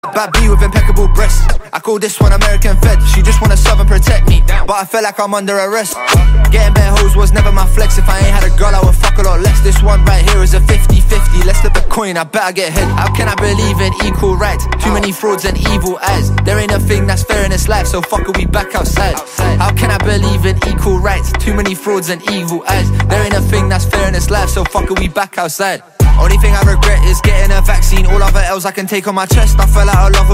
Bad B with impeccable breasts. I call this one American Fed. She just wanna serve and protect me, but I feel like I'm under arrest. Getting bare hoes was never my flex. If I ain't had a girl, I would fuck a lot less. This one right here is a 50-50. Let's flip a coin, I better get hit. How can I believe in equal rights? Too many frauds and evil eyes. There ain't a thing that's fair in this life, so fuck it, we back outside. How can I believe in equal rights? Too many frauds and evil eyes. There ain't a thing that's fair in this life, so fuck it, we back outside. Only thing I regret is getting a vaccine. All other L's I can take on my chest. I fell out of love with